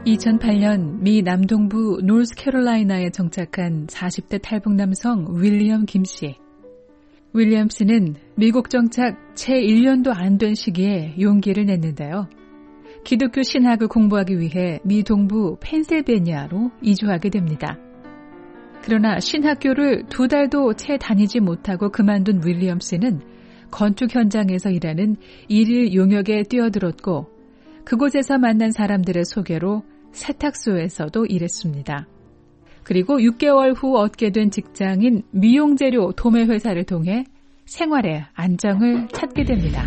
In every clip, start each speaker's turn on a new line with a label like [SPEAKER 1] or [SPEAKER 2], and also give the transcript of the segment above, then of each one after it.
[SPEAKER 1] 2008년 미 남동부 노스캐롤라이나에 정착한 40대 탈북 남성 윌리엄 김 씨. 윌리엄 씨는 미국 정착 채 1년도 안 된 시기에 용기를 냈는데요. 기독교 신학을 공부하기 위해 미 동부 펜실베니아로 이주하게 됩니다. 그러나 신학교를 2달도 채 다니지 못하고 그만둔 윌리엄 씨는 건축 현장에서 일하는 일일 용역에 뛰어들었고 그곳에서 만난 사람들의 소개로 세탁소에서도 일했습니다. 그리고 6개월 후 얻게 된 직장인 미용재료 도매 회사를 통해 생활의 안정을 찾게 됩니다.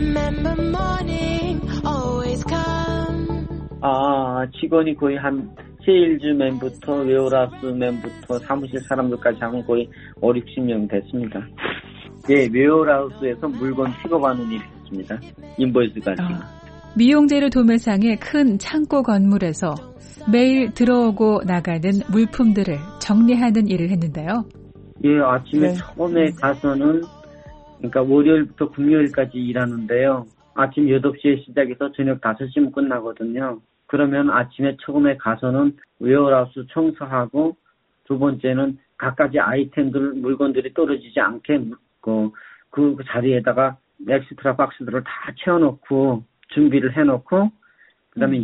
[SPEAKER 2] 직원이 거의 한 세일즈맨부터 웨어하우스맨부터 사무실 사람들까지 하면 거의 5, 60명 됐습니다. 예, 웨어하우스에서 물건 픽업하는 일을 했습니다. 인보이스까지.
[SPEAKER 1] 미용재료 도매상의 큰 창고 건물에서 매일 들어오고 나가는 물품들을 정리하는 일을 했는데요.
[SPEAKER 2] 예, 아침에 처음에 가서는 그러니까 월요일부터 금요일까지 일하는데요. 아침 8시에 시작해서 저녁 5시면 끝나거든요. 그러면 아침에 처음에 가서는 웨어하우스 청소하고 두 번째는 갖가지 아이템들, 물건들이 떨어지지 않게 그 자리에다가 엑스트라 박스들을 다 채워놓고 준비를 해놓고 그다음에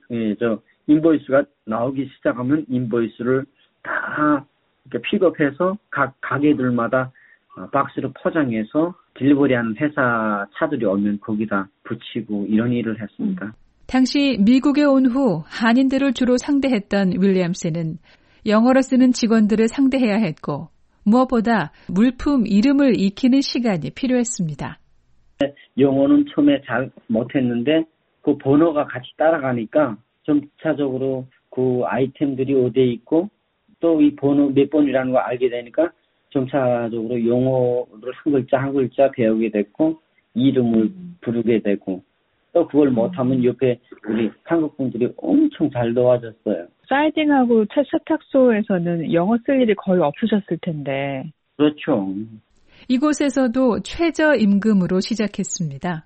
[SPEAKER 2] 인보이스가 나오기 시작하면 인보이스를 다 이렇게 픽업해서 각 가게들마다 박스로 포장해서 딜리버리하는 회사 차들이 오면 거기다 붙이고 이런 일을 했습니다.
[SPEAKER 1] 당시 미국에 온 후 한인들을 주로 상대했던 윌리엄 씨는 영어로 쓰는 직원들을 상대해야 했고 무엇보다 물품 이름을 익히는 시간이 필요했습니다.
[SPEAKER 2] 영어는 처음에 잘 못했는데 그 번호가 같이 따라가니까 점차적으로 그 아이템들이 어디에 있고 또 이 번호 몇 번이라는 걸 알게 되니까 점차적으로 영어를 한 글자 배우게 됐고 이름을 부르게 되고 또 그걸 못하면 옆에 우리 한국 분들이 엄청 잘 도와줬어요.
[SPEAKER 3] 사이딩하고 세탁소에서는 영어 쓸 일이 거의 없으셨을 텐데.
[SPEAKER 2] 그렇죠.
[SPEAKER 1] 이곳에서도 최저임금으로 시작했습니다.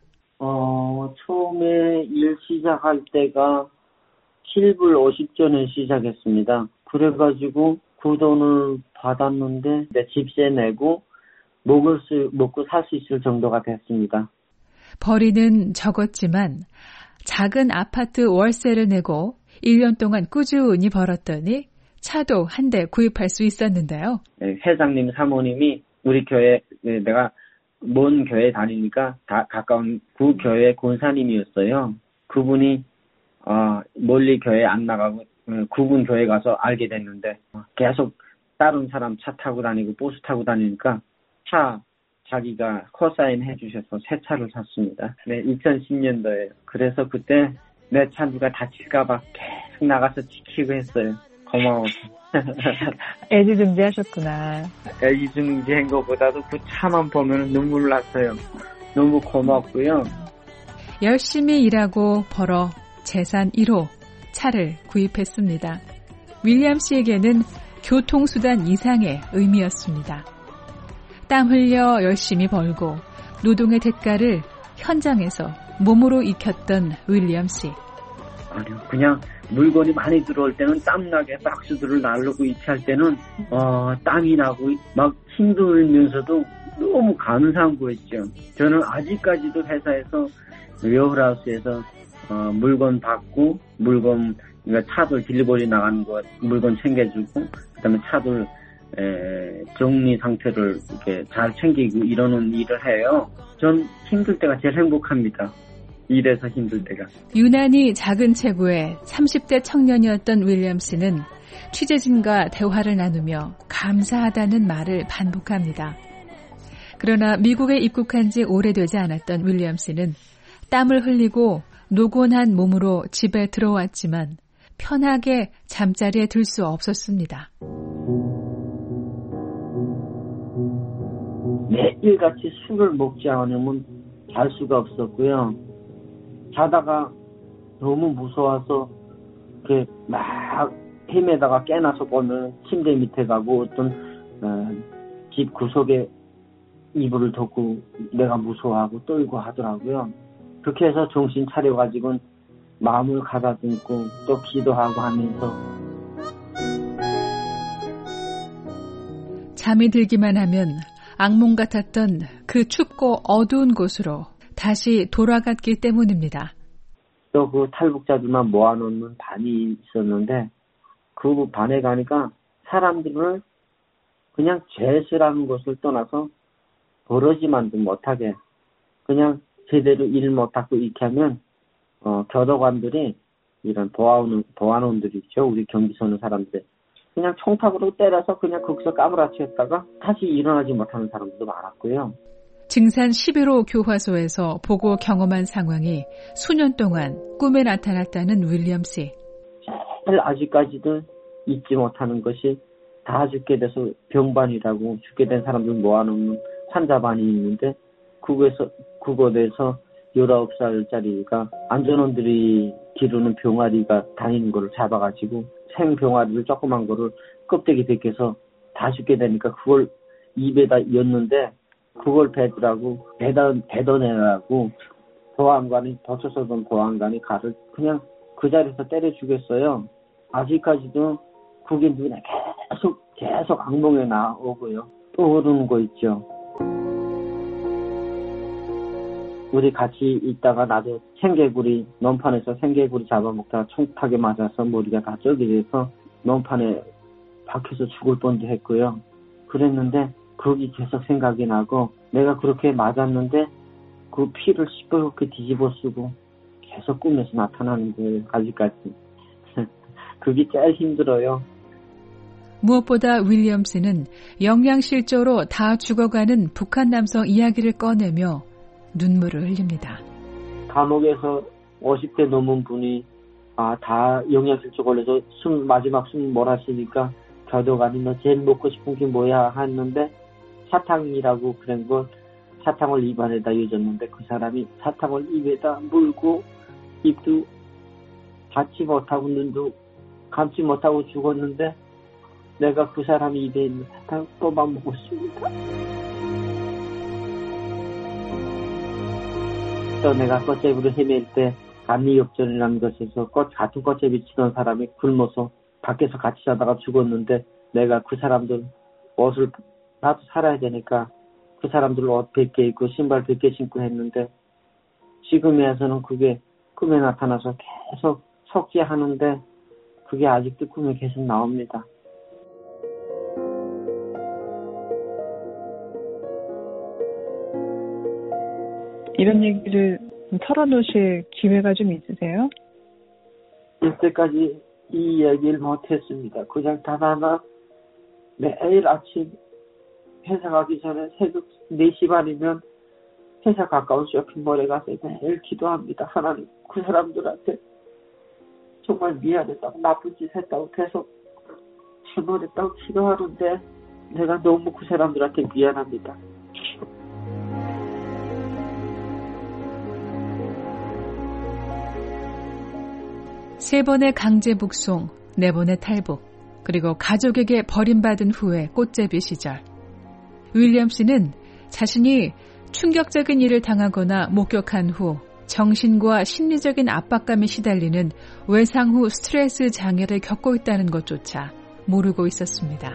[SPEAKER 2] 처음에 일 시작할 때가 7불 50전에 시작했습니다. 그래가지고 그 돈을 받았는데 내 집세 내고 먹고 살 수 있을 정도가 됐습니다.
[SPEAKER 1] 벌이는 적었지만 작은 아파트 월세를 내고 1년 동안 꾸준히 벌었더니 차도 한 대 구입할 수 있었는데요.
[SPEAKER 2] 네, 회장님 사모님이 우리 교회, 내가 먼 교회 다니니까 다 가까운 그 교회 권사님이었어요. 그분이 멀리 교회 안 나가고 그분 교회 가서 알게 됐는데 계속 다른 사람 차 타고 다니고 버스 타고 다니니까 자기가 코사인 해주셔서 새 차를 샀습니다. 네, 2010년도에. 그래서 그때 내 차 누가 다칠까봐 계속 나가서 지키고 했어요. 고마워서.
[SPEAKER 3] 애지중지하셨구나.
[SPEAKER 2] 애지중지한 것보다도 그 차만 보면 눈물 났어요. 너무 고맙고요.
[SPEAKER 1] 열심히 일하고 벌어 재산 1호 차를 구입했습니다. 윌리엄 씨에게는 교통수단 이상의 의미였습니다. 땀 흘려 열심히 벌고 노동의 대가를 현장에서 몸으로 익혔던 윌리엄 씨.
[SPEAKER 2] 아니요, 그냥 물건이 많이 들어올 때는 땀나게 박스들을 나르고 이치할 때는 땀이 나고 막 힘들면서도 너무 감사한 거였죠. 저는 아직까지도 회사에서 웨어하우스에서 물건 받고 그러니까 차들 딜리버리 나가는 거 물건 챙겨주고 그다음에 차들 정리 상태를 이렇게 잘 챙기고 이러는 일을 해요. 전 힘들 때가 제일 행복합니다. 일해서 힘들 때가.
[SPEAKER 1] 유난히 작은 체구의 30대 청년이었던 윌리엄 씨는 취재진과 대화를 나누며 감사하다는 말을 반복합니다. 그러나 미국에 입국한 지 오래되지 않았던 윌리엄 씨는 땀을 흘리고 노곤한 몸으로 집에 들어왔지만 편하게 잠자리에 들 수 없었습니다.
[SPEAKER 2] 매일같이 술을 먹지 않으면 잘 수가 없었고요. 자다가 너무 무서워서 이렇게 막 헤매다가 깨나서 보면 침대 밑에 가고 어떤 집 구석에 이불을 덮고 내가 무서워하고 떨고 하더라고요. 그렇게 해서 정신 차려가지고 마음을 가다듬고 또 기도하고 하면서
[SPEAKER 1] 잠이 들기만 하면 악몽 같았던 그 춥고 어두운 곳으로 다시 돌아갔기 때문입니다.
[SPEAKER 2] 또 그 탈북자들만 모아놓는 반이 있었는데 그 반에 가니까 사람들을 그냥 죄수라는 것을 떠나서 버러지만도 못하게 그냥 제대로 일 못하고 이렇게 하면 교도관들이 이런 보안원들이 있죠. 우리 경기 서는 사람들 그냥 총탁으로 때려서 그냥 거기서 까무라치었다가 다시 일어나지 못하는 사람들도 많았고요.
[SPEAKER 1] 증산 11호 교화소에서 보고 경험한 상황이 수년 동안 꿈에 나타났다는 윌리엄 씨.
[SPEAKER 2] 제일 아직까지도 잊지 못하는 것이 다 죽게 돼서 병반이라고 죽게 된 사람들 모아놓는 환자반이 있는데 그곳에서 19살짜리가 안전원들이 기르는 병아리가 다니는 거를 잡아가지고 생병아리를 조그만 거를 껍데기 벗겨서 다 죽게 되니까 그걸 입에다 였는데 그걸 배더내라고 보안관이 덧쳐서던 보안관이 가를 그냥 그 자리에서 때려 죽였어요. 아직까지도 그게 눈에 계속 악몽에 나오고요. 떠오르는 거 있죠. 우리 같이 있다가 나도 논판에서 생개구리 잡아먹다가 총탁에 맞아서 머리가 다 쩍이 돼서 논판에 박혀서 죽을 뻔도 했고요. 그랬는데 거기 계속 생각이 나고 내가 그렇게 맞았는데 그 피를 시뻘겋게 뒤집어 쓰고 계속 꿈에서 나타나는 거예요. 아직까지. 그게 제일 힘들어요.
[SPEAKER 1] 무엇보다 윌리엄 씨는 영양실조로 다 죽어가는 북한 남성 이야기를 꺼내며 눈물을 흘립니다.
[SPEAKER 2] 감옥에서 50대 넘은 분이 다 영양실조 걸려서 마지막 숨 몰아쉬니까 교도관이 너 제일 먹고 싶은 게 뭐야 했는데 사탕이라고 그런 걸 사탕을 입안에다 여줬는데 그 사람이 사탕을 입에다 물고 입도 닫지 못하고 눈도 감지 못하고 죽었는데 내가 그 사람이 입에 있는 사탕 뽑아 먹었습니다. 또 내가 꽃제비로 헤맬 때 감리역전이라는 것에서 같은 꽃제비 치던 사람이 굶어서 밖에서 같이 자다가 죽었는데 내가 그 사람들 옷을 나도 살아야 되니까 그 사람들 옷 100개 입고 신발 100개 신고 했는데 지금에서는 그게 꿈에 나타나서 계속 속죄하는데 그게 아직도 꿈에 계속 나옵니다.
[SPEAKER 3] 이런 얘기를 털어놓으실 기회가 좀 있으세요?
[SPEAKER 2] 이때까지 이 얘기를 못했습니다. 그냥 단 하나 매일 아침 회사 가기 전에 새벽 4시 반이면 회사 가까운 쇼핑몰에 가서 매일 기도합니다. 하나님 그 사람들한테 정말 미안했다고 나쁜 짓 했다고 계속 잘못했다고 기도하는데 내가 너무 그 사람들한테 미안합니다.
[SPEAKER 1] 세 번의 강제 북송, 4번의 탈북, 그리고 가족에게 버림받은 후의 꽃제비 시절. 윌리엄 씨는 자신이 충격적인 일을 당하거나 목격한 후 정신과 심리적인 압박감에 시달리는 외상 후 스트레스 장애를 겪고 있다는 것조차 모르고 있었습니다.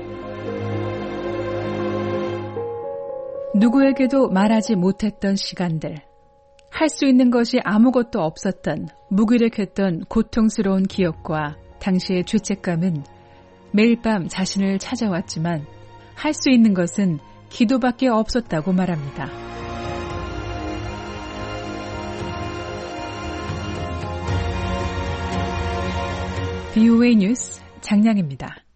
[SPEAKER 1] 누구에게도 말하지 못했던 시간들, 할 수 있는 것이 아무것도 없었던 무기력했던 고통스러운 기억과 당시의 죄책감은 매일 밤 자신을 찾아왔지만 할 수 있는 것은 기도밖에 없었다고 말합니다. VOA 뉴스 장량입니다.